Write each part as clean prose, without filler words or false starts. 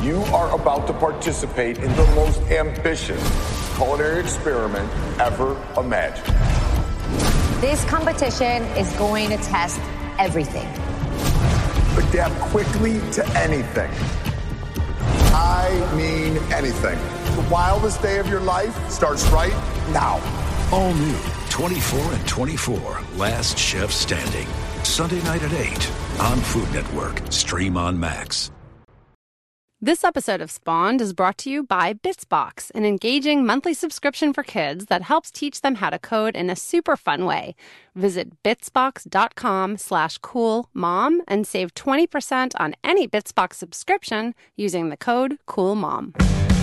You are about to participate in the most ambitious culinary experiment ever imagined. This competition is going to test everything. Adapt quickly to anything. I mean anything. The wildest day of your life starts right now. All new 24 and 24, Last Chef Standing. Sunday night at 8 on Food Network. Stream on Max. This episode of Spawned is brought to you by Bitsbox, an engaging monthly subscription for kids that helps teach them how to code in a super fun way. Visit bitsbox.com/coolmom and save 20% on any Bitsbox subscription using the code COOLMOM.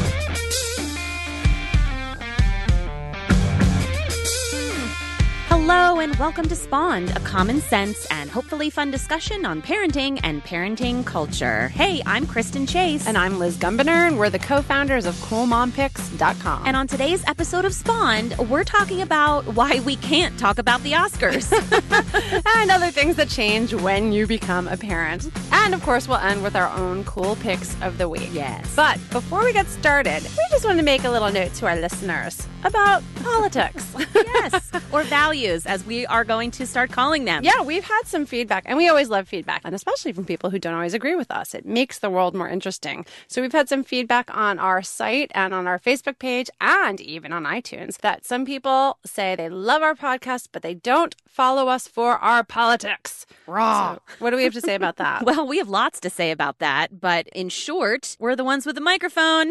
Hello and welcome to Spawned, a common sense and hopefully fun discussion on parenting and parenting culture. Hey, I'm Kristen Chase. And I'm Liz Gumbiner, and we're the co-founders of CoolMomPicks.com. And on today's episode of Spawned, we're talking about why we can't talk about the Oscars. And other things that change when you become a parent. And of course, we'll end with our own cool picks of the week. Yes. But before we get started, we just want to make a little note to our listeners about politics. Yes, or values, as we are going to start calling them. Yeah, we've had some feedback, and we always love feedback, and especially from people who don't always agree with us. It makes the world more interesting. So we've had some feedback on our site and on our Facebook page and even on iTunes that some people say they love our podcast, but they don't follow us for our politics. Raw. So what do we have to say about that? Well, we have lots to say about that, but in short, we're the ones with the microphone.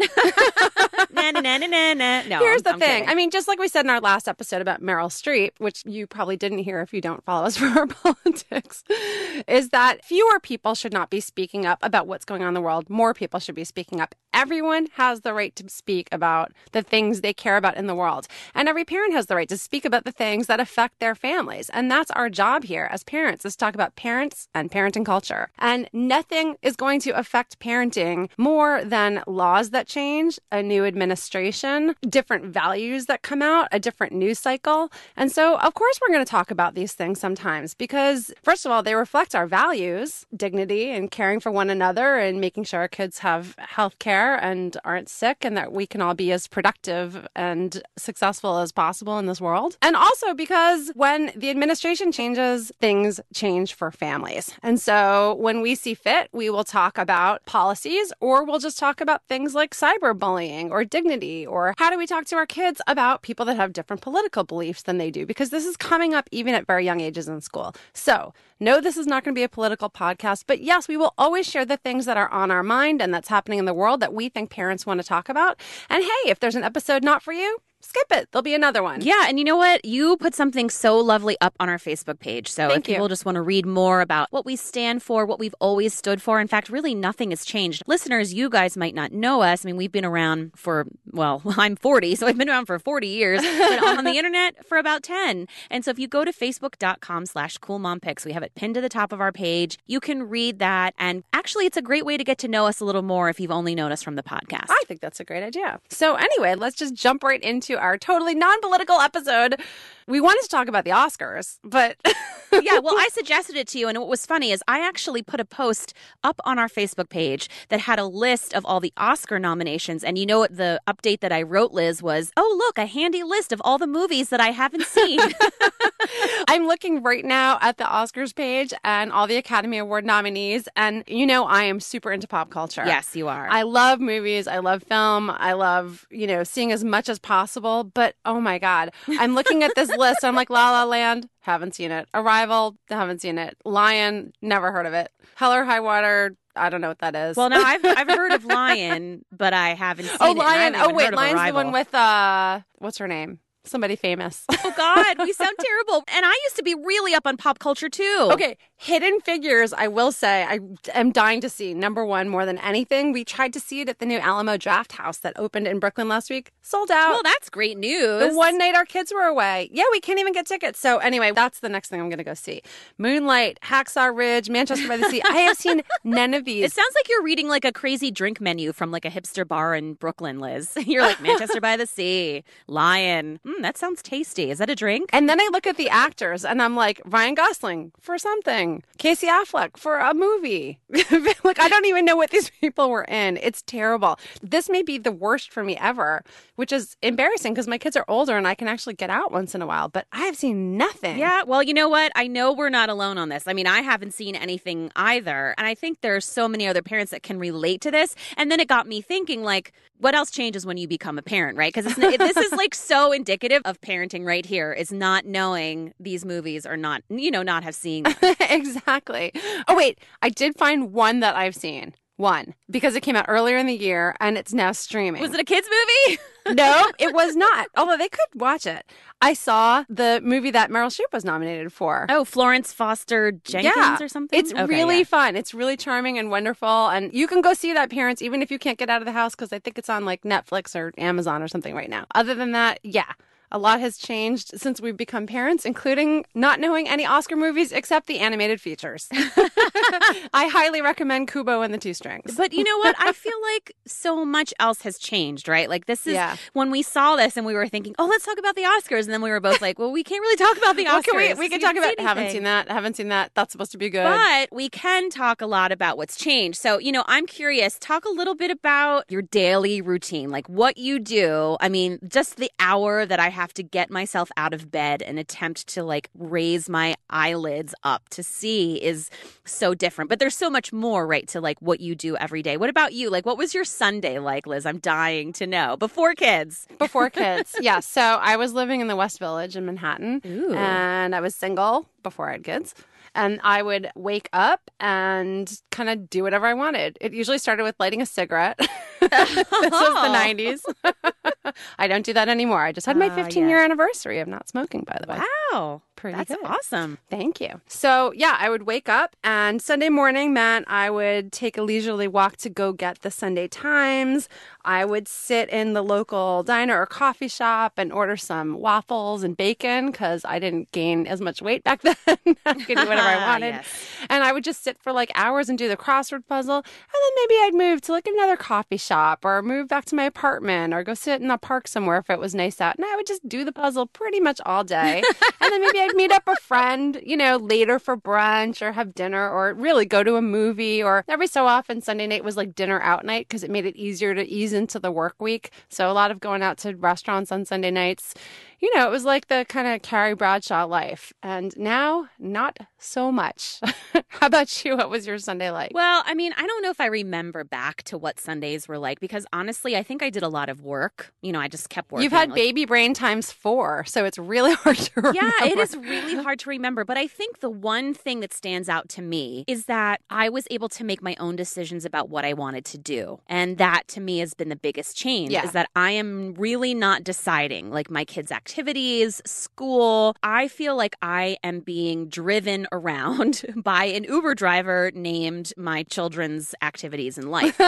Na, na, na, na, na, na. No, Here's the I'm thing. kidding. I mean, just like we said in our last episode about Meryl Streep, which you probably didn't hear if you don't follow us for our politics, is that fewer people should not be speaking up about what's going on in the world. More people should be speaking up. Everyone has the right to speak about the things they care about in the world. And every parent has the right to speak about the things that affect their families. And that's our job here as parents, is to talk about parents and parenting culture. And nothing is going to affect parenting more than laws that change, a new administration, different values that come out, a different news cycle. And so, of course, we're going to talk about these things sometimes because, first of all, they reflect our values, dignity and caring for one another and making sure our kids have health care and aren't sick and that we can all be as productive and successful as possible in this world. And also because when the administration changes, things change for families. And so when we see fit, we will talk about policies or we'll just talk about things like cyberbullying or dignity or how do we talk to our kids about people that have different political beliefs than they do, because this is coming up even at very young ages in school. So no, this is not going to be a political podcast, but yes, we will always share the things that are on our mind and that's happening in the world that we think parents want to talk about. And hey, if there's an episode not for you, skip it. There'll be another one. Yeah, and you know what? You put something so lovely up on our Facebook page. So if people just want to read more about what we stand for, what we've always stood for, in fact, really nothing has changed. Listeners, you guys might not know us. I mean, we've been around for, well, I'm 40, so I've been around for 40 years, but on the internet for about 10. And so if you go to facebook.com/coolmompicks, we have it pinned to the top of our page. You can read that. And actually, it's a great way to get to know us a little more if you've only known us from the podcast. I think that's a great idea. So anyway, let's just jump right into our totally non-political episode. We wanted to talk about the Oscars, but... Yeah, well, I suggested it to you, and what was funny is I actually put a post up on our Facebook page that had a list of all the Oscar nominations, and you know what the update that I wrote, Liz, was, oh, look, a handy list of all the movies that I haven't seen. I'm looking right now at the Oscars page and all the Academy Award nominees, and you know I am super into pop culture. Yes, you are. I love movies. I love film. I love, seeing as much as possible, but oh my God, I'm looking at this list. I'm like, La La Land, haven't seen it. Arrival, haven't seen it. Lion, never heard of it. Hell or High Water, I don't know what that is. Well, no, I've heard of Lion, but I haven't seen it. Oh, Lion. Oh, wait, Lion's the one with, what's her name? Somebody famous. Oh, God, we sound terrible. And I used to be really up on pop culture, too. Okay, Hidden Figures, I will say, I am dying to see. Number one, more than anything. We tried to see it at the new Alamo Draft House that opened in Brooklyn last week. Sold out. Well, that's great news. The one night our kids were away. Yeah, we can't even get tickets. So anyway, that's the next thing I'm going to go see. Moonlight, Hacksaw Ridge, Manchester by the Sea. I have seen none of these. It sounds like you're reading like a crazy drink menu from like a hipster bar in Brooklyn, Liz. You're like Manchester by the Sea, Lion. that sounds tasty. Is that a drink? And then I look at the actors and I'm like, Ryan Gosling for something, Casey Affleck for a movie. Like, I don't even know what these people were in. It's terrible. This may be the worst for me ever, which is embarrassing because my kids are older and I can actually get out once in a while, but I have seen nothing. Yeah, well, you know what? I know we're not alone on this. I mean, I haven't seen anything either. And I think there's so many other parents that can relate to this. And then it got me thinking, like, what else changes when you become a parent, right? Because this is like so indicative of parenting right here, is not knowing these movies or not, not have seen them. Exactly. Oh, wait, I did find one that I've seen. One, because it came out earlier in the year and it's now streaming. Was it a kids movie? No, it was not. Although they could watch it. I saw the movie that Meryl Streep was nominated for. Oh, Florence Foster Jenkins or something? It's really fun. It's really charming and wonderful. And you can go see that, parents, even if you can't get out of the house, because I think it's on like Netflix or Amazon or something right now. Other than that, yeah. A lot has changed since we've become parents, including not knowing any Oscar movies except the animated features. I highly recommend Kubo and the Two Strings. But you know what? I feel like so much else has changed, right? Like this is when we saw this and we were thinking, oh, let's talk about the Oscars. And then we were both like, well, we can't really talk about the Oscars. We can talk about haven't seen that. That's supposed to be good. But we can talk a lot about what's changed. So, I'm curious, talk a little bit about your daily routine, like what you do. I mean, just the hour that I have to get myself out of bed and attempt to like raise my eyelids up to see is so different. But there's so much more, right, to like what you do every day. What about you? Like, what was your Sunday like, Liz? I'm dying to know. Before kids. Yeah. So I was living in the West Village in Manhattan. Ooh. And I was single before I had kids. And I would wake up and kind of do whatever I wanted. It usually started with lighting a cigarette. This was the 90s. I don't do that anymore. I just had my 15-year anniversary of not smoking, by the way. Wow. That's good. Awesome. Thank you. So, yeah, I would wake up and Sunday morning meant I would take a leisurely walk to go get the Sunday Times. I would sit in the local diner or coffee shop and order some waffles and bacon because I didn't gain as much weight back then. I could do whatever I wanted. Yes. And I would just sit for like hours and do the crossword puzzle. And then maybe I'd move to like another coffee shop or move back to my apartment or go sit in a park somewhere if it was nice out. And I would just do the puzzle pretty much all day. And then maybe I'd meet up a friend, later for brunch or have dinner or really go to a movie. Or every so often Sunday night was like dinner out night because it made it easier to ease into the work week. So a lot of going out to restaurants on Sunday nights. It was like the kind of Carrie Bradshaw life. And now, not so much. How about you? What was your Sunday like? Well, I mean, I don't know if I remember back to what Sundays were like because honestly, I think I did a lot of work. I just kept working. You've had baby brain times 4, so it's really hard to remember. Yeah, it is really hard to remember. But I think the one thing that stands out to me is that I was able to make my own decisions about what I wanted to do. And that to me has been the biggest change is that I am really not deciding like my kids' activities, school. I feel like I am being driven around by an Uber driver named my children's activities in life.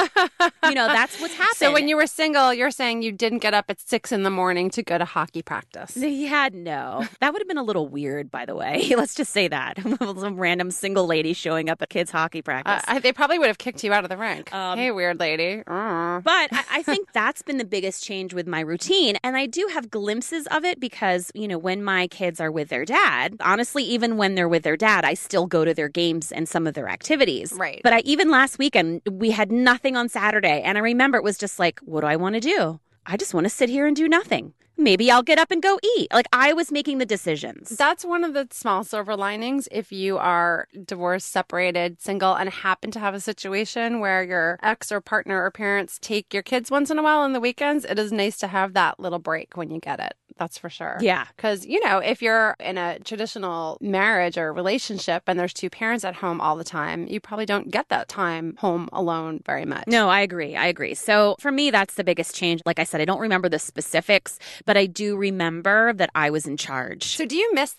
That's what's happened. So when you were single, you're saying you didn't get up at 6 a.m. to go to hockey practice. Yeah, no. That would have been a little weird, by the way. Let's just say that. Some random single lady showing up at kids' hockey practice. They probably would have kicked you out of the rink. Hey, weird lady. But I think that's been the biggest change with my routine. And I do have glimpses of it because, when my kids are with their dad, honestly, even when they're with their dad, I still go to their games and some of their activities. Right. But even last weekend, we had nothing on Saturday. And I remember it was just like, what do I want to do? I just want to sit here and do nothing. Maybe I'll get up and go eat. Like I was making the decisions. That's one of the small silver linings. If you are divorced, separated, single, and happen to have a situation where your ex or partner or parents take your kids once in a while on the weekends, it is nice to have that little break when you get it. That's for sure. Yeah. Because, if you're in a traditional marriage or relationship and there's 2 parents at home all the time, you probably don't get that time home alone very much. No, I agree. So for me, that's the biggest change. Like I said, I don't remember the specifics, but I do remember that I was in charge. So do you miss that?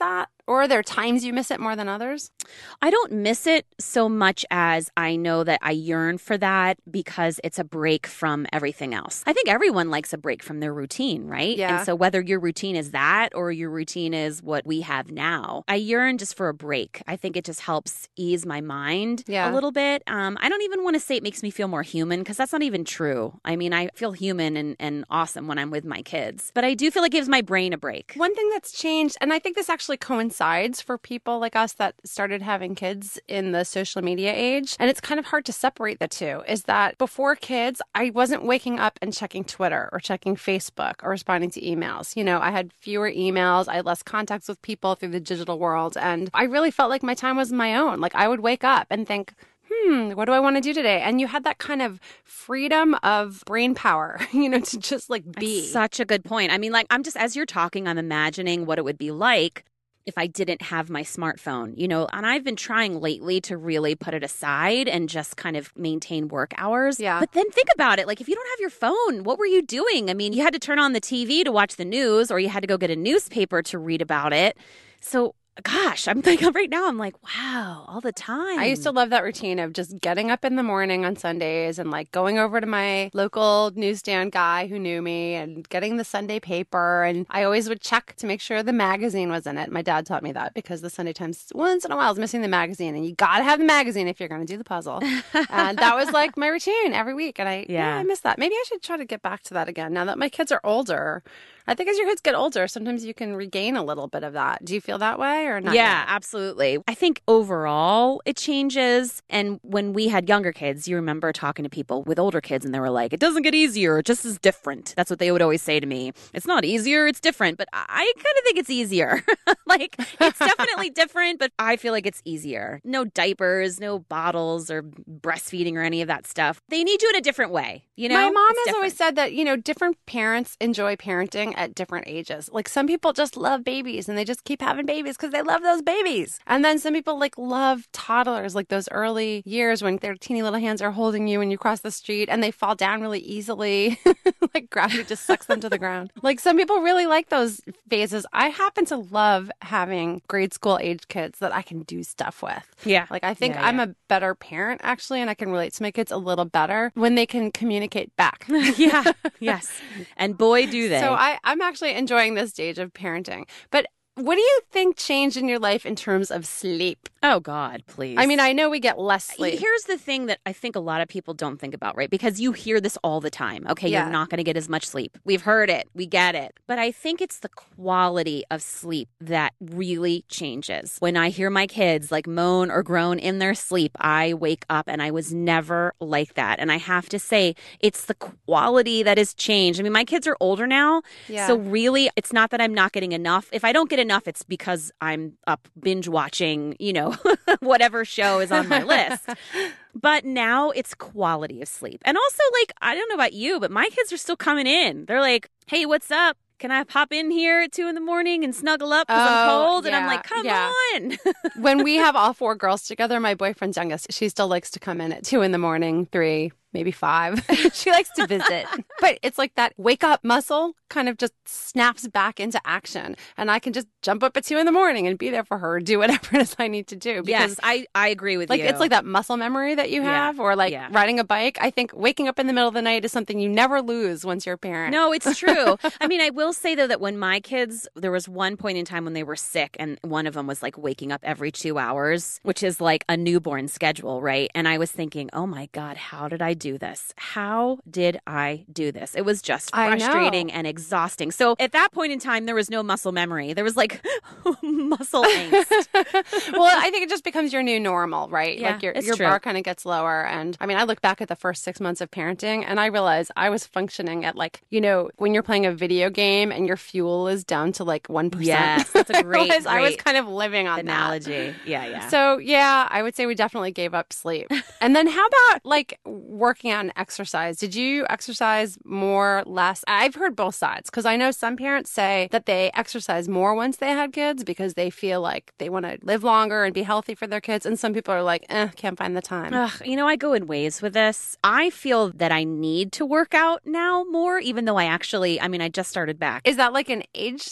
Or are there times you miss it more than others? I don't miss it so much as I know that I yearn for that because it's a break from everything else. I think everyone likes a break from their routine, right? Yeah. And so whether your routine is that or your routine is what we have now, I yearn just for a break. I think it just helps ease my mind a little bit. I don't even want to say it makes me feel more human because that's not even true. I mean, I feel human and awesome when I'm with my kids, but I do feel like it gives my brain a break. One thing that's changed, and I think this actually coincides for people like us that started having kids in the social media age, and it's kind of hard to separate the two, is that before kids, I wasn't waking up and checking Twitter or checking Facebook or responding to emails. You know, I had fewer emails, I had less contacts with people through the digital world, and I really felt like my time was my own. Like I would wake up and think, what do I want to do today? And you had that kind of freedom of brain power, you know, to just like be. That's such a good point. I mean, like I'm just, as you're talking, I'm imagining what it would be like if I didn't have my smartphone, you know, and I've been trying lately to really put it aside and just kind of maintain work hours. Yeah. But then think about it. Like if you don't have your phone, what were you doing? I mean, you had to turn on the TV to watch the news or you had to go get a newspaper to read about it. So gosh, I'm thinking right now, I'm like, wow, all the time. I used to love that routine of just getting up in the morning on Sundays and like going over to my local newsstand guy who knew me and getting the Sunday paper. And I always would check to make sure the magazine was in it. My dad taught me that because the Sunday Times once in a while is missing the magazine and you got to have the magazine if you're going to do the puzzle. And that was like my routine every week. And I miss that. Maybe I should try to get back to that again now that my kids are older. I think as your kids get older, sometimes you can regain a little bit of that. Do you feel that way or not? Yeah, absolutely. I think overall it changes. And when we had younger kids, you remember talking to people with older kids and they were like, it doesn't get easier. It just is different. That's what they would always say to me. It's not easier. It's different. But I kind of think it's easier. Like it's definitely different, but I feel like it's easier. No diapers, no bottles or breastfeeding or any of that stuff. They need you in a different way. You know, my mom has always said that, you know, different parents enjoy parenting at different ages. Like some people just love babies and they just keep having babies because they love those babies. And then some people like love toddlers, like those early years when their teeny little hands are holding you when you cross the street and they fall down really easily. Like gravity just sucks them to the ground. Like some people really like those phases. I happen to love having grade school age kids that I can do stuff with. Yeah. Like I think I'm a better parent actually, and I can relate to my kids a little better when they can communicate back. Yeah. Yes. And boy, do they. So I'm actually enjoying this stage of parenting. But what do you think changed in your life in terms of sleep? Oh, God, please. I mean, I know we get less sleep. Here's the thing that I think a lot of people don't think about, right? Because you hear this all the time. Okay, You're not going to get as much sleep. We've heard it. We get it. But I think it's the quality of sleep that really changes. When I hear my kids like moan or groan in their sleep, I wake up and I was never like that. And I have to say, it's the quality that has changed. I mean, my kids are older now. Yeah. So really, it's not that I'm not getting enough. If I don't get enough, it's because I'm up binge watching, you know, whatever show is on my list. But now it's quality of sleep. And also, like, I don't know about you, but my kids are still coming in. They're like, hey, what's up? Can I pop in here at 2 a.m. and snuggle up because I'm cold? And I'm like, come on. When we have all 4 girls together, my boyfriend's youngest, she still likes to come in at 2 a.m, 3, maybe 5. She likes to visit. But it's like that wake up muscle kind of just snaps back into action. And I can just jump up at 2 a.m. and be there for her, do whatever it is I need to do. Because, yes, I agree with you. Like, it's like that muscle memory that you have or like riding a bike. I think waking up in the middle of the night is something you never lose once you're a parent. No, it's true. I mean, I will say, though, that when my kids, there was one point in time when they were sick and one of them was like waking up every 2 hours, which is like a newborn schedule, right? And I was thinking, oh my God, how did I do this? How did I do this? It was just frustrating and exhausting. So at that point in time, there was no muscle memory. There was like muscle angst. Well, I think it just becomes your new normal, right? Yeah, like your bar kind of gets lower. And I mean, I look back at the first 6 months of parenting and I realize I was functioning at like, you know, when you're playing a video game and your fuel is down to like 1%. Yes, that's a great I was kind of living on analogy. That. Yeah. So yeah, I would say we definitely gave up sleep. And then how about like working on exercise? Did you exercise more, less? I've heard both sides because I know some parents say that they exercise more once they had kids because they feel like they want to live longer and be healthy for their kids. And some people are like, can't find the time. You know, I go in ways with this. I feel that I need to work out now more, even though I just started back. Is that like an age thing?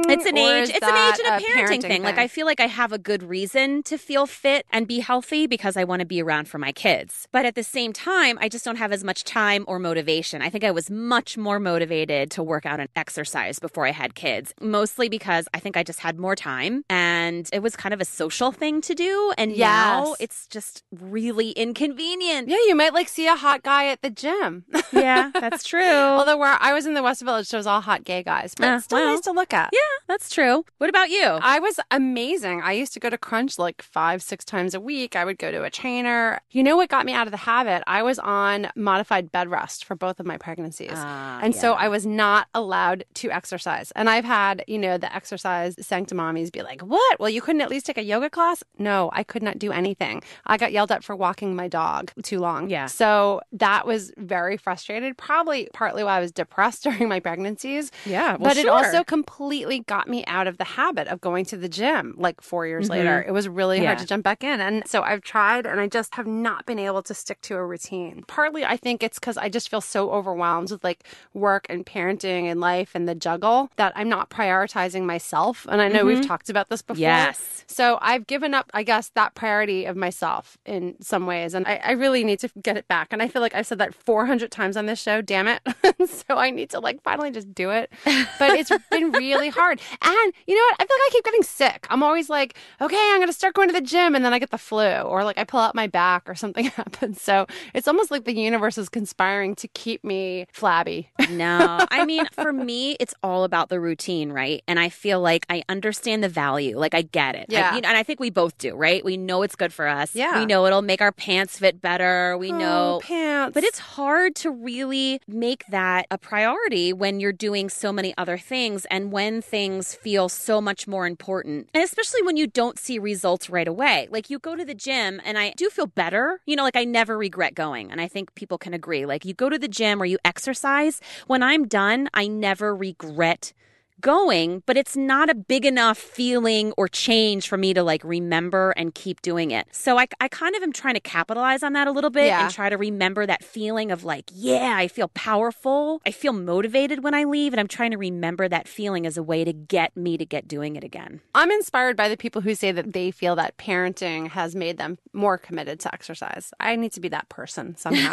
It's an age and a parenting thing. Like, I feel like I have a good reason to feel fit and be healthy because I want to be around for my kids. But at the same time, I just don't have as much time or motivation. I think I was much more motivated to work out and exercise before I had kids, mostly because I think I just had more time and it was kind of a social thing to do. And now it's just really inconvenient. Yeah, you might like see a hot guy at the gym. Yeah, that's true. Although where I was in the West Village, there was all hot gay guys, but it's still nice to look at. Yeah, that's true. What about you? I was amazing. I used to go to Crunch like 5-6 times a week. I would go to a trainer. You know what got me out of the habit? I was on modified bed rest for both of my pregnancies. So I was not allowed to exercise. And I've had, the exercise sanctimommies be like, what? Well, you couldn't at least take a yoga class? No, I could not do anything. I got yelled at for walking my dog too long. Yeah. So that was very frustrated, probably partly why I was depressed during my pregnancies. Yeah, but it also completely got me out of the habit of going to the gym like 4 years later. It was really hard to jump back in. And so I've tried and I just have not been able to stick to a routine. Partly I think it's because I just feel so overwhelmed with like work and parenting and life and the juggle that I'm not prioritizing myself. And I know we've talked about this before. Yes. So I've given up, I guess, that priority of myself in some ways. And I really need to get it back. And I feel like I've said that 400 times on this show, damn it. So I need to like finally just do it. But it's been really hard. And you know what? I feel like I keep getting sick. I'm always like, okay, I'm going to start going to the gym. And then I get the flu or like I pull out my back or something happens. So it's almost like the universe is conspiring to keep me flabby. No, I mean, for me, it's all about the routine, right? And I feel like I understand the value. Like I get it. Yeah. And I think we both do, right? We know it's good for us. Yeah. We know it'll make our pants fit better. We know pants. But it's hard to really make that a priority when you're doing so many other things and when things feel so much more important. And especially when you don't see results right away. Like you go to the gym and I do feel better. Like I never regret going. And I think people can agree. Like you go to the gym or you exercise. When I'm done, I never regret going, but it's not a big enough feeling or change for me to like remember and keep doing it. So I kind of am trying to capitalize on that a little bit and try to remember that feeling of like, yeah, I feel powerful. I feel motivated when I leave. And I'm trying to remember that feeling as a way to get me to get doing it again. I'm inspired by the people who say that they feel that parenting has made them more committed to exercise. I need to be that person somehow.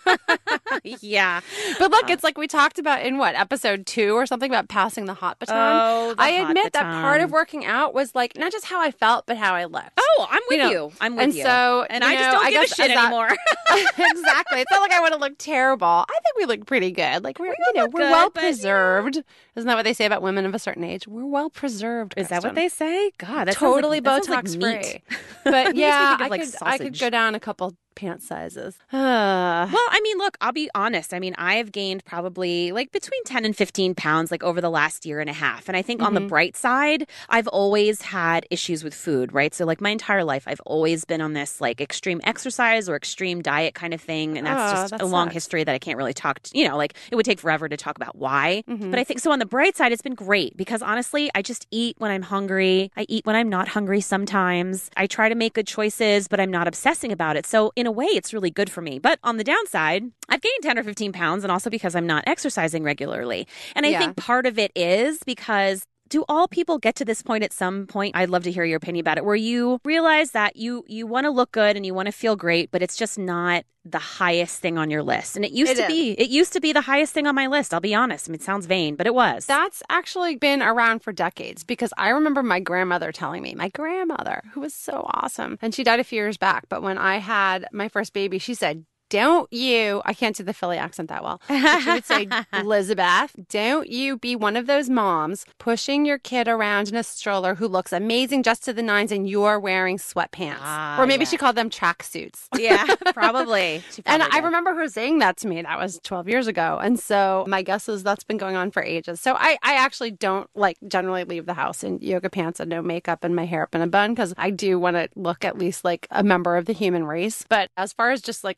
Yeah. But look, it's like we talked about in episode 2 or something about passing the hot baton. Oh, I admit that part of working out was like not just how I felt, but how I looked. Oh, I'm with you. I'm with you. So, and I just don't give a shit anymore. Exactly. It's not like I want to look terrible. I think we look pretty good. Like we're well preserved. Isn't that what they say about women of a certain age? We're well preserved. Is that what they say? God, that's totally Botox free. But yeah, I could go down a couple pant sizes. Well, I mean, look, I'll be honest. I mean, I have gained probably like between 10 and 15 pounds like over the last year and a half. And I think on the bright side, I've always had issues with food, right? So like my entire life, I've always been on this like extreme exercise or extreme diet kind of thing. And that's just a long history that I can't really talk to, like it would take forever to talk about why. But I think so on the bright side, it's been great because honestly, I just eat when I'm hungry. I eat when I'm not hungry sometimes. I try to make good choices, but I'm not obsessing about it. So in a way, it's really good for me. But on the downside, I've gained 10 or 15 pounds and also because I'm not exercising regularly. And I think part of it is because do all people get to this point at some point? I'd love to hear your opinion about it, where you realize that you want to look good and you want to feel great, but it's just not the highest thing on your list. And it used to be the highest thing on my list. I'll be honest. I mean, it sounds vain, but it was. That's actually been around for decades because I remember my grandmother telling me, who was so awesome, and she died a few years back. But when I had my first baby, she said, I can't do the Philly accent that well. But she would say, Elizabeth, don't you be one of those moms pushing your kid around in a stroller who looks amazing just to the nines and you're wearing sweatpants. Or maybe she called them tracksuits. Yeah, probably. And I remember her saying that to me. That was 12 years ago. And so my guess is that's been going on for ages. So I actually don't generally leave the house in yoga pants and no makeup and my hair up in a bun because I do want to look at least like a member of the human race. But as far as just like overall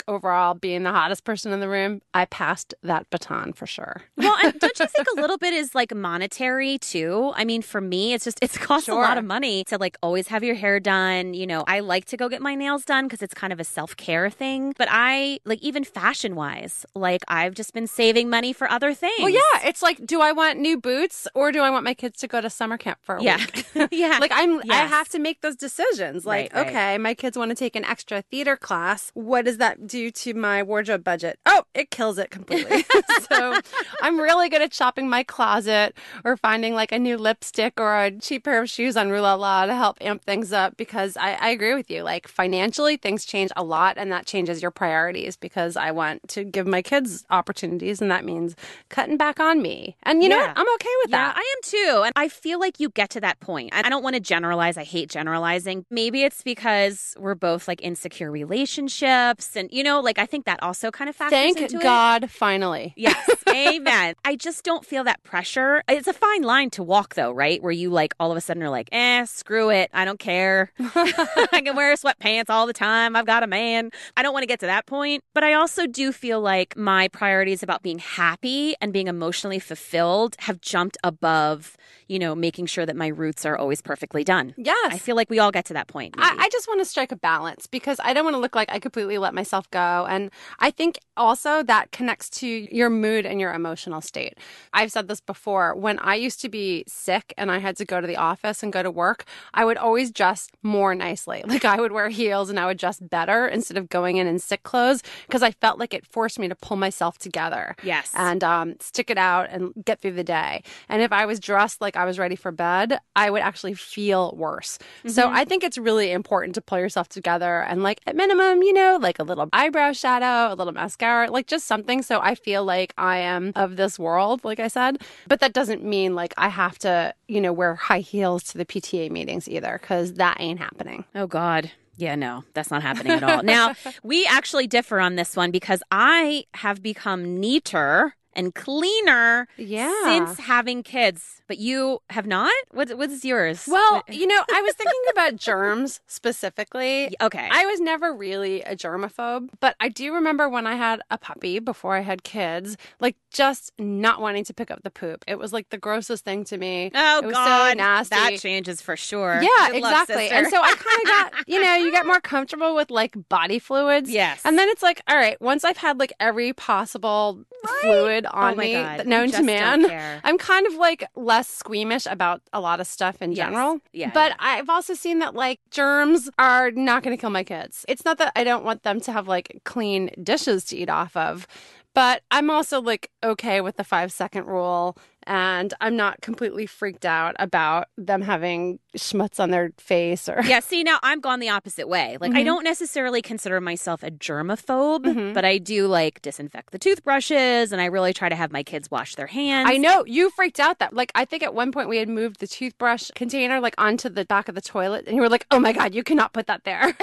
overall being the hottest person in the room, I passed that baton for sure. Well, and don't you think a little bit is like monetary too? I mean, for me, it's costs a lot of money to like always have your hair done. You know, I like to go get my nails done because it's kind of a self-care thing. But I like, even fashion wise, like I've just been saving money for other things. Well, yeah, it's like, do I want new boots or do I want my kids to go to summer camp for a week? Yeah. Like I have to make those decisions. Like, right. Okay, my kids want to take an extra theater class. What does that do to my wardrobe budget? Oh, it kills it completely. So I'm really good at shopping my closet or finding like a new lipstick or a cheap pair of shoes on Rue La La to help amp things up, because I agree with you. Like financially, things change a lot, and that changes your priorities, because I want to give my kids opportunities, and that means cutting back on me. And you know what? I'm okay with that. I am too. And I feel like you get to that point. I don't want to generalize. I hate generalizing. Maybe it's because we're both like insecure relationships. And, you know, like I think that also kind of factors into it. Thank God, finally. Yes. Amen. I just don't feel that pressure. It's a fine line to walk though, right? Where you like all of a sudden are like, screw it. I don't care. I can wear sweatpants all the time. I've got a man. I don't want to get to that point. But I also do feel like my priorities about being happy and being emotionally fulfilled have jumped above, you know, making sure that my roots are always perfectly done. Yes. I feel like we all get to that point. I just want to strike a balance, because I don't want to look like I completely let myself go. And I think also that connects to your mood and your emotional state. I've said this before. When I used to be sick and I had to go to the office and go to work, I would always dress more nicely. Like I would wear heels and I would dress better instead of going in sick clothes, because I felt like it forced me to pull myself together. Yes. And stick it out and get through the day. And if I was dressed like I was ready for bed, I would actually feel worse. Mm-hmm. So I think it's really important to pull yourself together and like at minimum, you know, like a little eyebrow shadow, a little mascara, like just something so I feel like I am of this world, like I said. But that doesn't mean like I have to, you know, wear high heels to the PTA meetings either, because that ain't happening. Oh, God. Yeah, no, that's not happening at all. Now, we actually differ on this one because I have become neater and cleaner since having kids. But you have not? What's yours? Well, you know, I was thinking about germs specifically. Okay. I was never really a germaphobe, but I do remember when I had a puppy before I had kids, like just not wanting to pick up the poop. It was like the grossest thing to me. Oh, it was God. So nasty. That changes for sure. Yeah, Good luck, exactly. sister. And so I kind of got, you know, you get more comfortable with like body fluids. Yes. And then it's like, all right, once I've had like every possible fluid on me known to man, I'm kind of like less squeamish about a lot of stuff in general. But I've also seen that like germs are not going to kill my kids. It's not that I don't want them to have like clean dishes to eat off of, but I'm also like okay with the 5-second rule. And I'm not completely freaked out about them having schmutz on their face or... Yeah, see, now I'm gone the opposite way. Like, I don't necessarily consider myself a germaphobe, but I do, like, disinfect the toothbrushes, and I really try to have my kids wash their hands. I know. You freaked out that... Like, I think at one point we had moved the toothbrush container, like, onto the back of the toilet, and you were like, oh, my God, you cannot put that there.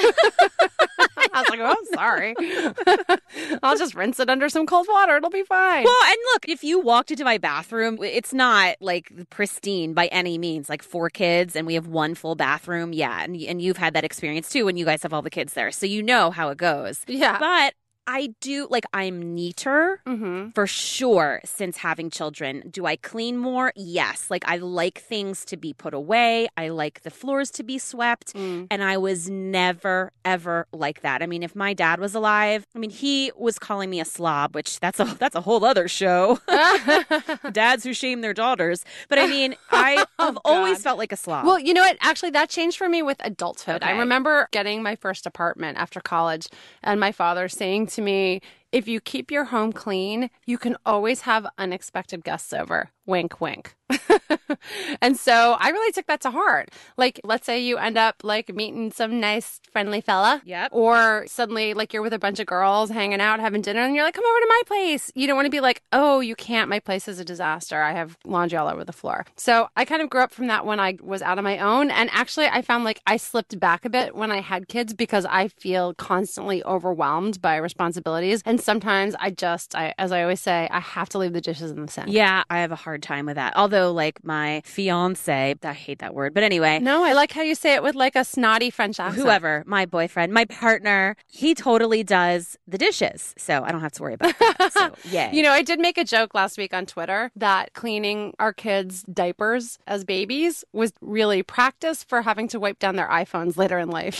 I was like, oh, sorry. I'll just rinse it under some cold water. It'll be fine. Well, and look, if you walked into my bathroom... It's not like pristine by any means, like 4 kids and we have 1 full bathroom. Yeah. And you've had that experience too when you guys have all the kids there. So you know how it goes. Yeah. But I do, like, I'm neater for sure since having children. Do I clean more? Yes. Like, I like things to be put away. I like the floors to be swept. And I was never, ever like that. I mean, if my dad was alive, I mean, he was calling me a slob, which that's a whole other show. Dads who shame their daughters. But I mean, I have always felt like a slob. Well, you know what? Actually, that changed for me with adulthood. Okay. I remember getting my first apartment after college and my father saying to me, if you keep your home clean, you can always have unexpected guests over. Wink, wink. And so I really took that to heart. Like, let's say you end up like meeting some nice, friendly fella. Yep. Or suddenly like you're with a bunch of girls hanging out, having dinner, and you're like, come over to my place. You don't want to be like, oh, you can't. My place is a disaster. I have laundry all over the floor. So I kind of grew up from that when I was out on my own. And actually, I found like I slipped back a bit when I had kids because I feel constantly overwhelmed by responsibilities. And sometimes as I always say, I have to leave the dishes in the sink. Yeah, I have a hard hard time with that. Although, like, my fiance, I hate that word, but anyway. No, I like how you say it with like a snotty French accent. Whoever, my boyfriend, my partner, he totally does the dishes. So I don't have to worry about that. So, yay. You know, I did make a joke last week on Twitter that cleaning our kids' diapers as babies was really practice for having to wipe down their iPhones later in life.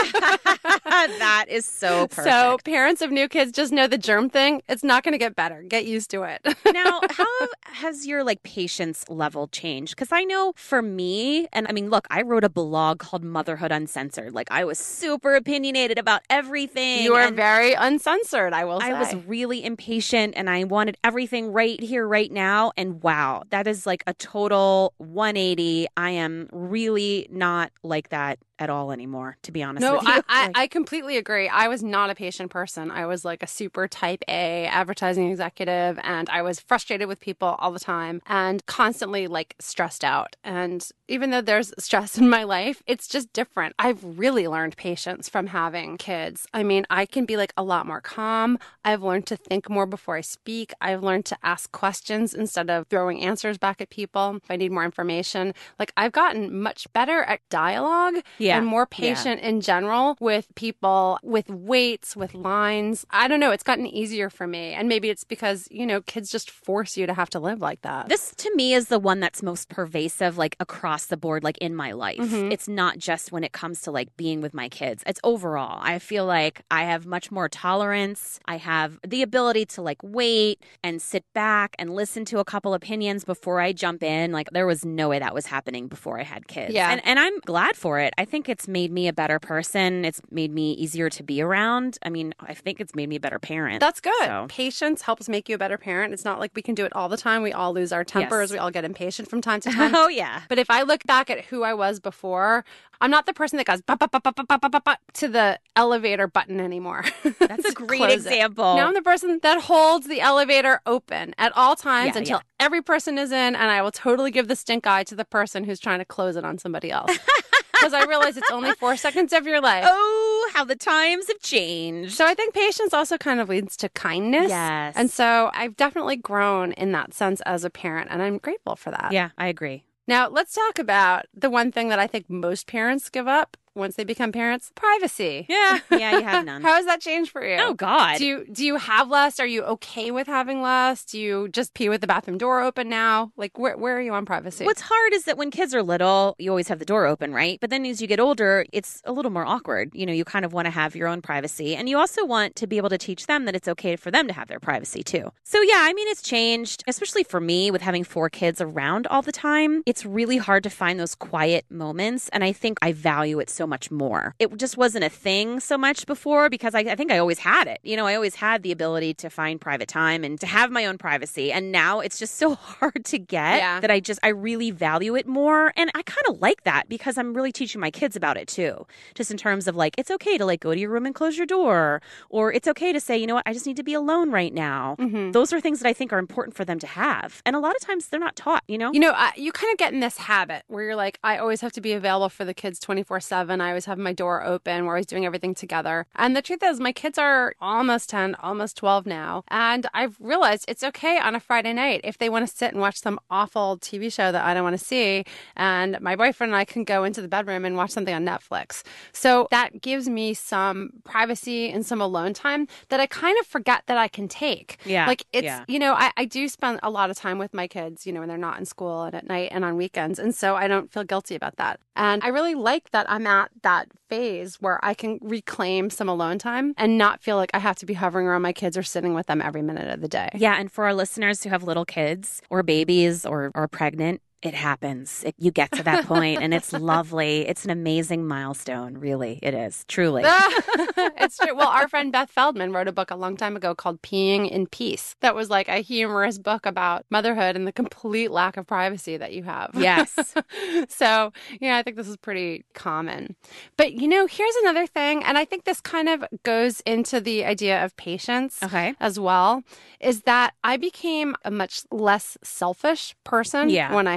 That is so perfect. So parents of new kids just know the germ thing. It's not going to get better. Get used to it. Now, how has your like patience level changed? Because I know for me, and I mean, look, I wrote a blog called Motherhood Uncensored. Like I was super opinionated about everything. You are very uncensored, I will say. I was really impatient and I wanted everything right here, right now. And wow, that is like a total 180. I am really not like that at all anymore, to be honest with you. I completely agree. I was not a patient person. I was like a super type A advertising executive, and I was frustrated with people all the time and constantly like stressed out. And even though there's stress in my life, it's just different. I've really learned patience from having kids. I mean, I can be like a lot more calm. I've learned to think more before I speak. I've learned to ask questions instead of throwing answers back at people if I need more information. Like I've gotten much better at dialogue. And more patient in general with people, with weights, with lines. I don't know. It's gotten easier for me. And maybe it's because, you know, kids just force you to have to live like that. This, to me, is the one that's most pervasive, like across the board, like in my life. Mm-hmm. It's not just when it comes to like being with my kids. It's overall. I feel like I have much more tolerance. I have the ability to like wait and sit back and listen to a couple opinions before I jump in. Like there was no way that was happening before I had kids. Yeah. And I'm glad for it. I think it's made me a better person. It's made me easier to be around. I mean, I think it's made me a better parent. That's good. So. Patience helps make you a better parent. It's not like we can do it all the time. We all lose our tempers. Yes. We all get impatient from time to time. Oh, yeah. But if I look back at who I was before, I'm not the person that goes to the elevator button anymore. That's a great example. Now I'm the person that holds the elevator open at all times until every person is in, and I will totally give the stink eye to the person who's trying to close it on somebody else. Because I realize it's only 4 seconds of your life. Oh, how the times have changed. So I think patience also kind of leads to kindness. Yes. And so I've definitely grown in that sense as a parent, and I'm grateful for that. Yeah, I agree. Now, let's talk about the one thing that I think most parents give up once they become parents: privacy. Yeah, you have none. How has that changed for you? Oh, God. Do you have less? Are you okay with having less? Do you just pee with the bathroom door open now? Like, where are you on privacy? What's hard is that when kids are little, you always have the door open, right? But then as you get older, it's a little more awkward. You know, you kind of want to have your own privacy. And you also want to be able to teach them that it's okay for them to have their privacy, too. So, yeah, I mean, it's changed, especially for me with having 4 kids around all the time. It's really hard to find those quiet moments. And I think I value it so much more. It just wasn't a thing so much before because I think I always had it. You know, I always had the ability to find private time and to have my own privacy. And now it's just so hard to get that I really value it more. And I kind of like that because I'm really teaching my kids about it too. Just in terms of like, it's okay to like go to your room and close your door. Or it's okay to say, you know what, I just need to be alone right now. Mm-hmm. Those are things that I think are important for them to have. And a lot of times they're not taught, you know? You know, you kind of get in this habit where you're like, I always have to be available for the kids 24/7. I always have my door open. We're always doing everything together. And the truth is, my kids are almost 10, almost 12 now. And I've realized it's okay on a Friday night if they want to sit and watch some awful TV show that I don't want to see. And my boyfriend and I can go into the bedroom and watch something on Netflix. So that gives me some privacy and some alone time that I kind of forget that I can take. Yeah. Like you know, I do spend a lot of time with my kids, you know, when they're not in school and at night and on weekends. And so I don't feel guilty about that. And I really like that I'm at that phase where I can reclaim some alone time and not feel like I have to be hovering around my kids or sitting with them every minute of the day. Yeah. And for our listeners who have little kids or babies or are pregnant, it happens. You get to that point and it's lovely. It's an amazing milestone. Really. It is. Truly. It's true. Well, our friend Beth Feldman wrote a book a long time ago called Peeing in Peace. That was like a humorous book about motherhood and the complete lack of privacy that you have. Yes. So, yeah, I think this is pretty common. But, you know, here's another thing. And I think this kind of goes into the idea of patience as well, is that I became a much less selfish person when I had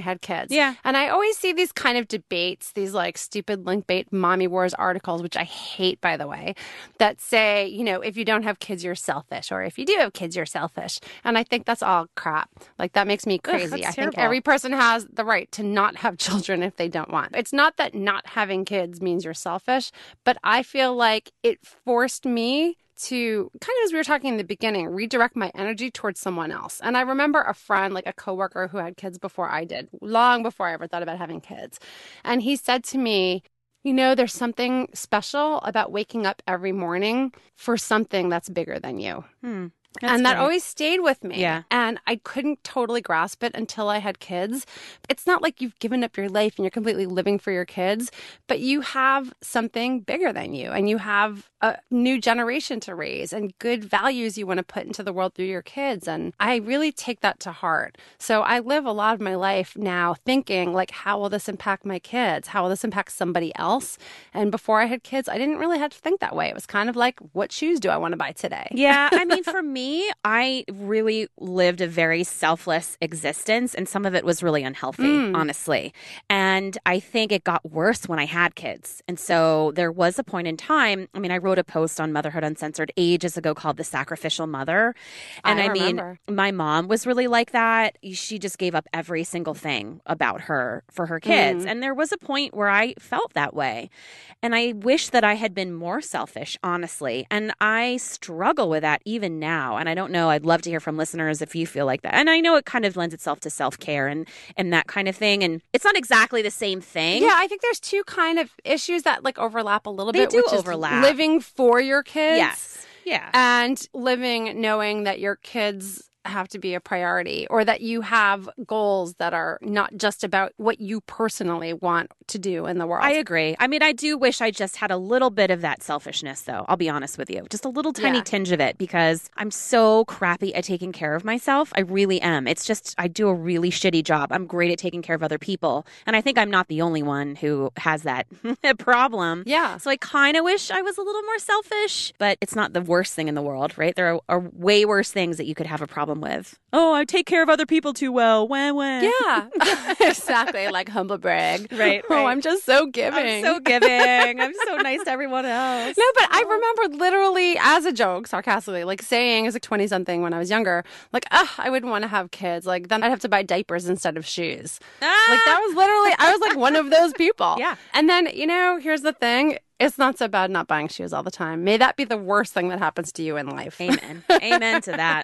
had kids. Yeah. And I always see these kind of debates, these like stupid link bait mommy wars articles, which I hate, by the way, that say, you know, if you don't have kids, you're selfish, or if you do have kids, you're selfish. And I think that's all crap. Like, that makes me crazy. I think every person has the right to not have children if they don't want. It's not that not having kids means you're selfish, but I feel like it forced me to, kind of as we were talking in the beginning, redirect my energy towards someone else. And I remember a friend, like a coworker who had kids before I did, long before I ever thought about having kids. And he said to me, you know, there's something special about waking up every morning for something that's bigger than you. And that always stayed with me. Yeah. And I couldn't totally grasp it until I had kids. It's not like you've given up your life and you're completely living for your kids, but you have something bigger than you, and you have a new generation to raise and good values you want to put into the world through your kids. And I really take that to heart. So I live a lot of my life now thinking, like, how will this impact my kids? How will this impact somebody else? And before I had kids, I didn't really have to think that way. It was kind of like, what shoes do I want to buy today? Yeah. I mean, for me, I really lived a very selfless existence, and some of it was really unhealthy, honestly. And I think it got worse when I had kids. And so there was a point in time, I mean, I wrote a post on Motherhood Uncensored ages ago called The Sacrificial Mother. And I mean, my mom was really like that. She just gave up every single thing about her for her kids. And there was a point where I felt that way. And I wish that I had been more selfish, honestly. And I struggle with that even now. And I don't know, I'd love to hear from listeners if you feel like that. And I know it kind of lends itself to self-care and that kind of thing. And it's not exactly the same thing. Yeah, I think there's two kind of issues that like overlap a little bit. They do which overlap. Is living for your kids. Yes. Yeah. And living knowing that your kids have to be a priority, or that you have goals that are not just about what you personally want to do in the world. I agree. I mean, I do wish I just had a little bit of that selfishness, though. I'll be honest with you. Just a little tiny tinge of it, because I'm so crappy at taking care of myself. I really am. It's just, I do a really shitty job. I'm great at taking care of other people. And I think I'm not the only one who has that problem. Yeah. So I kind of wish I was a little more selfish, but it's not the worst thing in the world, right? There are way worse things that you could have a problem with. Oh, I take care of other people too well. Wah, wah. Yeah, exactly. Like humble brag. Right. Oh, I'm just so giving. I'm so giving. I'm so nice to everyone else. No, but I remember literally as a joke, sarcastically, like saying as a 20-something when I was younger, like, I wouldn't want to have kids. Like, then I'd have to buy diapers instead of shoes. Like, that was literally, I was like one of those people. Yeah. And then, you know, here's the thing. It's not so bad not buying shoes all the time. May that be the worst thing that happens to you in life. Amen. Amen to that.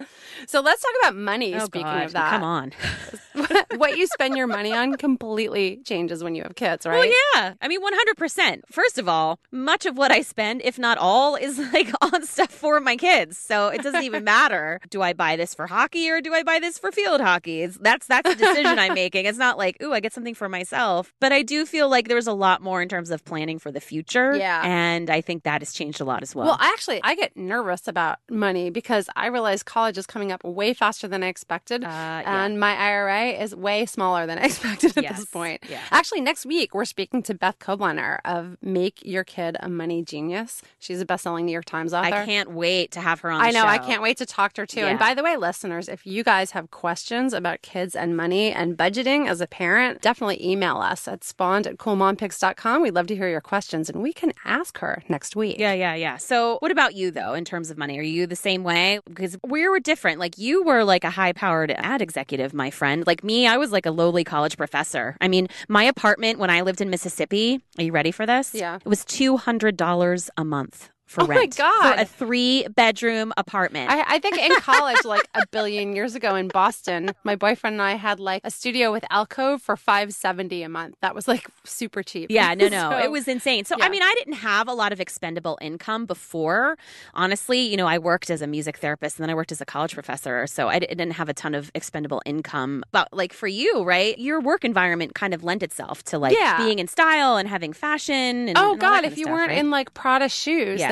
So let's talk about money. Oh, speaking God. of that. Come on. What you spend your money on completely changes when you have kids, right? Well, yeah. I mean, 100%. First of all, much of what I spend, if not all, is like on stuff for my kids. So it doesn't even matter. Do I buy this for hockey or do I buy this for field hockey? That's the decision I'm making. It's not like, ooh, I get something for myself. But I do feel like there's a lot more in terms of planning for the future. Yeah. And I think that has changed a lot as well. Well, actually, I get nervous about money because I realize college is coming up way faster than I expected. And my IRA is way smaller than I expected at this point. Yeah. Actually, next week, we're speaking to Beth Koblener of Make Your Kid a Money Genius. She's a best-selling New York Times author. I can't wait to have her on the show. I know. I can't wait to talk to her, too. Yeah. And by the way, listeners, if you guys have questions about kids and money and budgeting as a parent, definitely email us at spawned@coolmompics.com. We'd love to hear your questions, and we can ask her next week. Yeah. So what about you, though, in terms of money? Are you the same way? Because we were different. Like, you were like a high-powered ad executive, my friend. Like me, I was like a lowly college professor. I mean, my apartment when I lived in Mississippi, are you ready for this? Yeah. It was $200 a month. For rent. Oh my God. For a 3-bedroom apartment. I think in college, like a billion years ago in Boston, my boyfriend and I had like a studio with alcove for $570 a month. That was like super cheap. Yeah, no. So, it was insane. So, yeah. I mean, I didn't have a lot of expendable income before. Honestly, you know, I worked as a music therapist and then I worked as a college professor. So I didn't have a ton of expendable income. But like for you, right, your work environment kind of lent itself to like being in style and having fashion. And, oh, and all that God, kind if of you stuff, weren't right? in like Prada shoes, then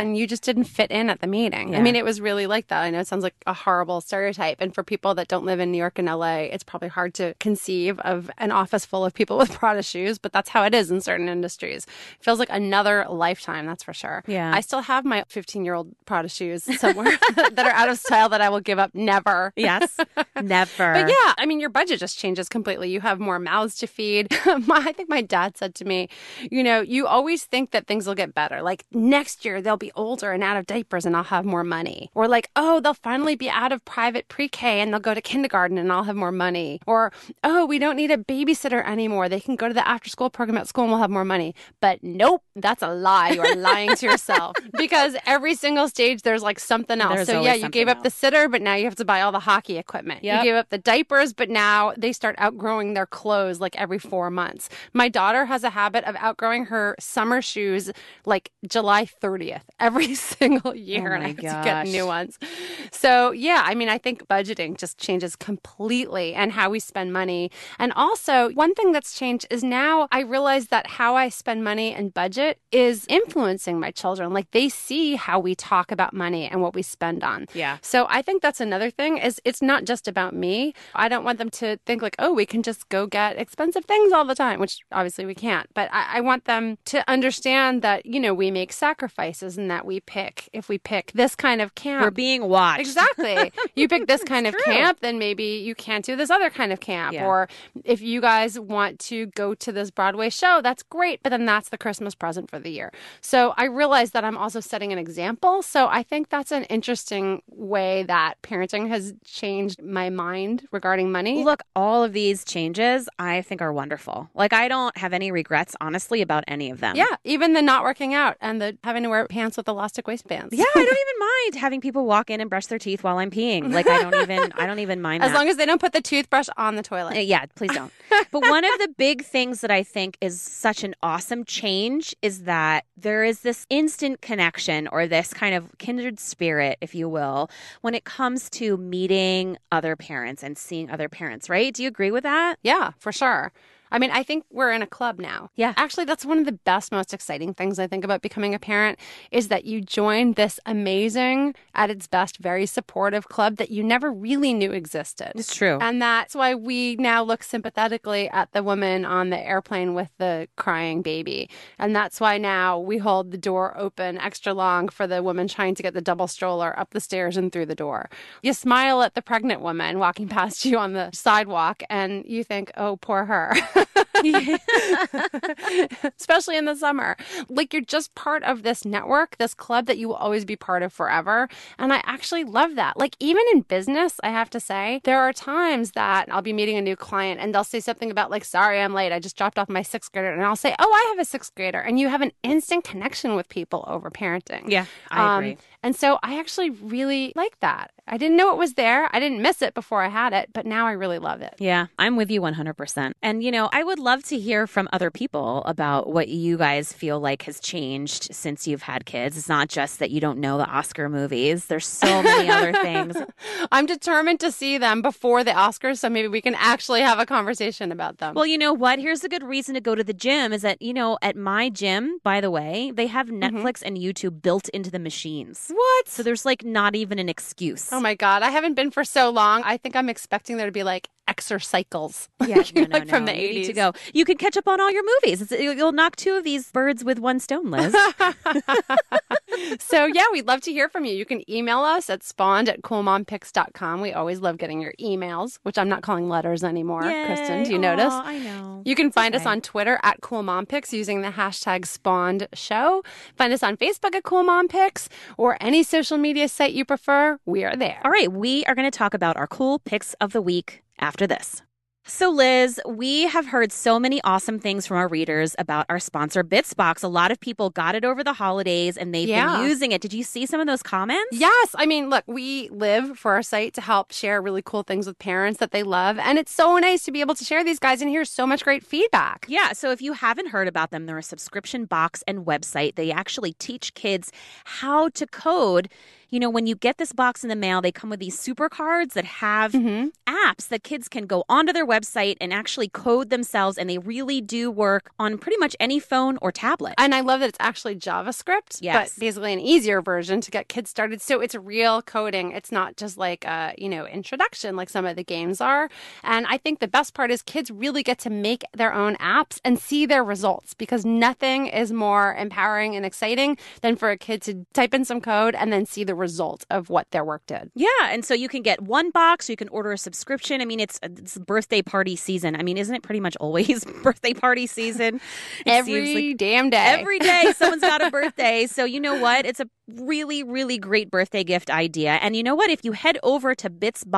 and you just didn't fit in at the meeting. Yeah. I mean, it was really like that. I know it sounds like a horrible stereotype. And for people that don't live in New York and LA, it's probably hard to conceive of an office full of people with Prada shoes, but that's how it is in certain industries. It feels like another lifetime, that's for sure. Yeah. I still have my 15-year-old Prada shoes somewhere that are out of style that I will give up never. Yes, never. But yeah, I mean, your budget just changes completely. You have more mouths to feed. I think my dad said to me, you always think that things will get better. Like next year, they'll be older and out of diapers and I'll have more money. Or like, oh, they'll finally be out of private pre-K and they'll go to kindergarten and I'll have more money. Or, oh, we don't need a babysitter anymore. They can go to the after-school program at school and we'll have more money. But nope, that's a lie. You are lying to yourself. Because every single stage, there's like something else. So yeah, you gave up the sitter, but now you have to buy all the hockey equipment. Yep. You gave up the diapers, but now they start outgrowing their clothes like every 4 months. My daughter has a habit of outgrowing her summer shoes like July 30th every single year, and I have to get new ones. So yeah, I mean, I think budgeting just changes completely and how we spend money. And also, one thing that's changed is now I realize that how I spend money and budget is influencing my children. Like they see how we talk about money and what we spend on. Yeah. So I think that's another thing is it's not just about me. I don't want them to think like, oh, we can just go get expensive things all the time, which obviously we can't. But I want them to understand that, we make sacrifices and that if we pick this kind of camp. We're being watched. Exactly. You pick this kind of camp, then maybe you can't do this other kind of camp. Yeah. Or if you guys want to go to this Broadway show, that's great. But then that's the Christmas present for the year. So I realize that I'm also setting an example. So I think that's an interesting way that parenting has changed my mind regarding money. Look, all of these changes I think are wonderful. Like I don't have any regrets, honestly, about any of them. Yeah. Even the not working out and the having to wear pants with elastic waistbands. Yeah, I don't even mind having people walk in and brush their teeth while I'm peeing. Like I don't even mind as that. long as they don't put the toothbrush on the toilet. Yeah, please don't. But one of the big things that I think is such an awesome change is that there is this instant connection or this kind of kindred spirit, if you will, when it comes to meeting other parents and seeing other parents, right? Do you agree with that? Yeah, for sure. I mean, I think we're in a club now. Yeah. Actually, that's one of the best, most exciting things I think about becoming a parent is that you join this amazing, at its best, very supportive club that you never really knew existed. It's true. And that's why we now look sympathetically at the woman on the airplane with the crying baby. And that's why now we hold the door open extra long for the woman trying to get the double stroller up the stairs and through the door. You smile at the pregnant woman walking past you on the sidewalk and you think, oh, poor her. Especially in the summer. Like you're just part of this network, this club that you will always be part of forever. And I actually love that. Like even in business, I have to say, there are times that I'll be meeting a new client and they'll say something about like, sorry, I'm late. I just dropped off my 6th grader. And I'll say, oh, I have a 6th grader. And you have an instant connection with people over parenting. Yeah, I agree. And so I actually really like that. I didn't know it was there. I didn't miss it before I had it, but now I really love it. Yeah, I'm with you 100%. And, I would love to hear from other people about what you guys feel like has changed since you've had kids. It's not just that you don't know the Oscar movies. There's so many other things. I'm determined to see them before the Oscars, so maybe we can actually have a conversation about them. Well, you know what? Here's a good reason to go to the gym is that, at my gym, by the way, they have Netflix and YouTube built into the machines. What? So there's like not even an excuse. Oh my God. I haven't been for so long. I think I'm expecting there to be like exercycles. Yeah, no, from the 80s. You need to go. You can catch up on all your movies. You'll knock 2 of these birds with one stone, Liz. So yeah, we'd love to hear from you. You can email us at spawned@coolmompics.com. We always love getting your emails, which I'm not calling letters anymore. Yay. Kristen, do you notice? I know. You can find us on Twitter at coolmompics using the hashtag #SpawnedShow. Find us on Facebook at coolmompics or any social media site you prefer. We are there. All right, we are going to talk about our cool picks of the week after this. So, Liz, we have heard so many awesome things from our readers about our sponsor, Bitsbox. A lot of people got it over the holidays and they've been using it. Did you see some of those comments? Yes. I mean, look, we live for our site to help share really cool things with parents that they love. And it's so nice to be able to share these guys and hear so much great feedback. Yeah. So if you haven't heard about them, they're a subscription box and website. They actually teach kids how to code. When you get this box in the mail, they come with these super cards that have apps that kids can go onto their website and actually code themselves, and they really do work on pretty much any phone or tablet. And I love that it's actually JavaScript, but basically an easier version to get kids started. So it's real coding. It's not just like a, introduction like some of the games are. And I think the best part is kids really get to make their own apps and see their results, because nothing is more empowering and exciting than for a kid to type in some code and then see the result of what their work did. Yeah, and so you can get one box, you can order a subscription. I mean, it's birthday party season. I mean, isn't it pretty much always birthday party season? Every damn day. Every day someone's got a birthday. So you know what? It's a really, really great birthday gift idea. And you know what? If you head over to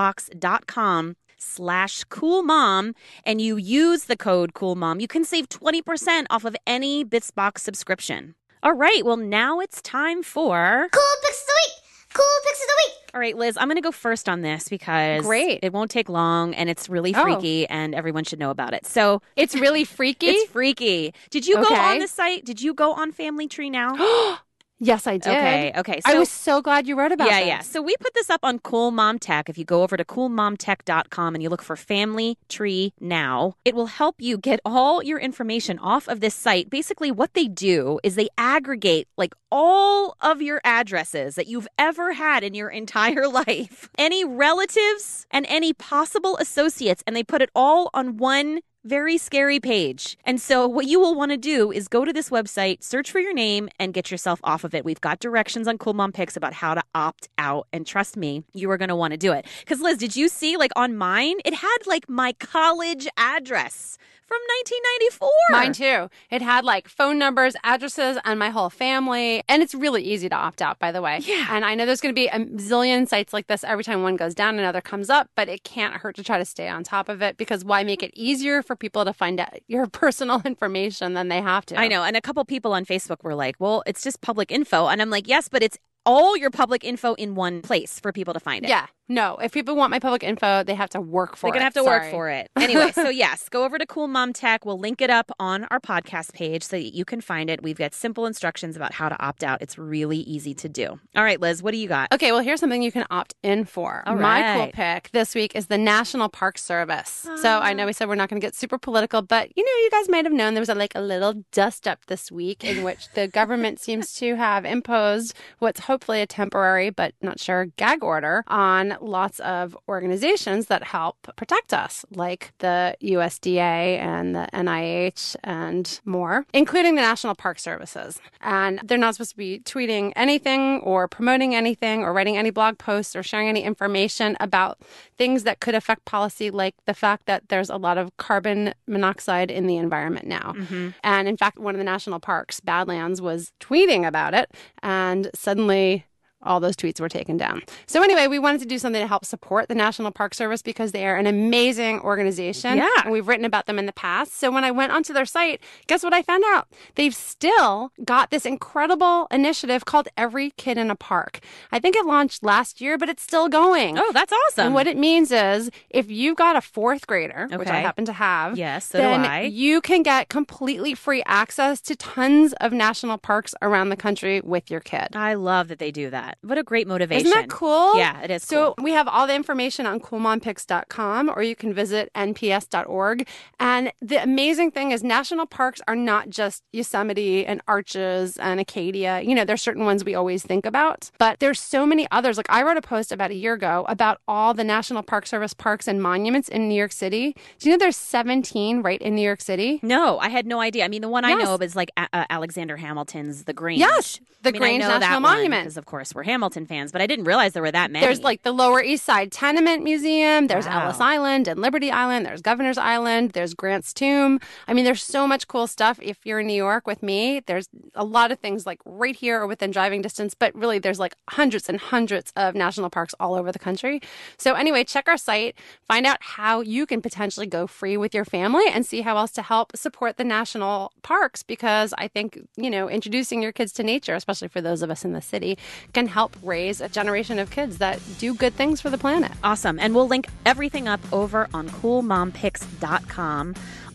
bitsbox.com/coolmom and you use the code coolmom, you can save 20% off of any Bitsbox subscription. All right, well, now it's time for Cool Picks of the Week. Cool Picks of the Week. All right, Liz, I'm going to go first on this because it won't take long and it's really freaky and everyone should know about it. So it's really freaky? It's freaky. Did you go on the site? Did you go on Family Tree Now? Yes, I did. Okay. So, I was so glad you wrote about this. Yeah. So we put this up on Cool Mom Tech. If you go over to coolmomtech.com and you look for Family Tree Now, it will help you get all your information off of this site. Basically, what they do is they aggregate like all of your addresses that you've ever had in your entire life, any relatives and any possible associates, and they put it all on one very scary page. And so what you will want to do is go to this website, search for your name, and get yourself off of it. We've got directions on Cool Mom Picks about how to opt out. And trust me, you are going to want to do it. Because Liz, did you see like on mine, it had like my college address from 1994. Mine too. It had like phone numbers, addresses, and my whole family. And it's really easy to opt out, by the way. Yeah. And I know there's going to be a zillion sites like this. Every time one goes down, another comes up. But it can't hurt to try to stay on top of it, because why make it easier for people to find out your personal information than they have to? I know. And a couple people on Facebook were like, well, it's just public info. And I'm like, yes, but it's all your public info in one place for people to find it. Yeah. No, if people want my public info, they have to work for it. They're going to have to work for it. Anyway, so yes, go over to Cool Mom Tech. We'll link it up on our podcast page so that you can find it. We've got simple instructions about how to opt out. It's really easy to do. All right, Liz, what do you got? Okay, well, here's something you can opt in for. All My right. cool pick this week is the National Park Service. So I know we said we're not going to get super political, but you guys might have known there was a little dust up this week in which the government seems to have imposed what's hopefully a temporary, but not sure, gag order on lots of organizations that help protect us, like the USDA and the NIH and more, including the National Park Services. And they're not supposed to be tweeting anything or promoting anything or writing any blog posts or sharing any information about things that could affect policy, like the fact that there's a lot of carbon monoxide in the environment now. Mm-hmm. And in fact, one of the national parks, Badlands, was tweeting about it, and suddenly all those tweets were taken down. So anyway, we wanted to do something to help support the National Park Service because they are an amazing organization. Yeah. And we've written about them in the past. So when I went onto their site, guess what I found out? They've still got this incredible initiative called Every Kid in a Park. I think it launched last year, but it's still going. Oh, that's awesome. And what it means is if you've got a fourth grader, which I happen to have, yes, so then do I. you can get completely free access to tons of national parks around the country with your kid. I love that they do that. What a great motivation. Isn't that cool? Yeah, it is So cool. we have all the information on coolmompicks.com, or you can visit nps.org. And the amazing thing is national parks are not just Yosemite and Arches and Acadia. There's certain ones we always think about, but there's so many others. Like I wrote a post about a year ago about all the National Park Service parks and monuments in New York City. Do you know there's 17 right in New York City? No, I had no idea. I mean, the one I know of is like Alexander Hamilton's The Grange. Yes, the Grange I know National that Monument. Because, of course, we're Hamilton fans, but I didn't realize there were that many. There's like the Lower East Side Tenement Museum. There's Ellis Island and Liberty Island. There's Governor's Island. There's Grant's Tomb. I mean, there's so much cool stuff. If you're in New York with me, there's a lot of things like right here or within driving distance, but really there's like hundreds and hundreds of national parks all over the country. So anyway, check our site, find out how you can potentially go free with your family and see how else to help support the national parks, because I think, introducing your kids to nature, especially for those of us in the city, can help raise a generation of kids that do good things for the planet. Awesome. And we'll link everything up over on coolmompicks.com.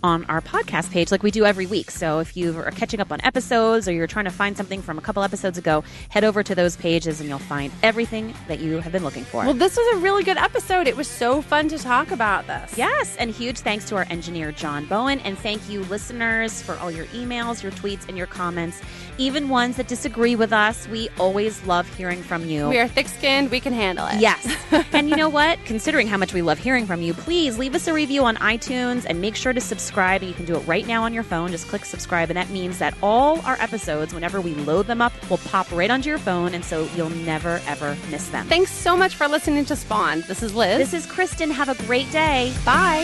on our podcast page like we do every week. So if you are catching up on episodes or you're trying to find something from a couple episodes ago, head over to those pages and you'll find everything that you have been looking for. Well, this was a really good episode. It was so fun to talk about this. Yes, and huge thanks to our engineer, John Bowen, and thank you, listeners, for all your emails, your tweets, and your comments, even ones that disagree with us. We always love hearing from you. We are thick-skinned. We can handle it. Yes. And you know what? Considering how much we love hearing from you, please leave us a review on iTunes and make sure to subscribe. And you can do it right now on your phone. Just click subscribe, and that means that all our episodes, whenever we load them up, will pop right onto your phone, and so you'll never, ever miss them. Thanks so much for listening to Spawn. This is Liz. This is Kristen. Have a great day. Bye.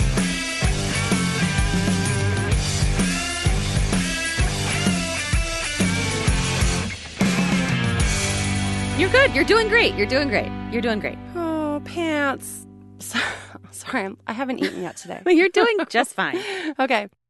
You're good. You're doing great. You're doing great. You're doing great. Oh, pants. Sorry, I haven't eaten yet today. You're doing just fine. Okay.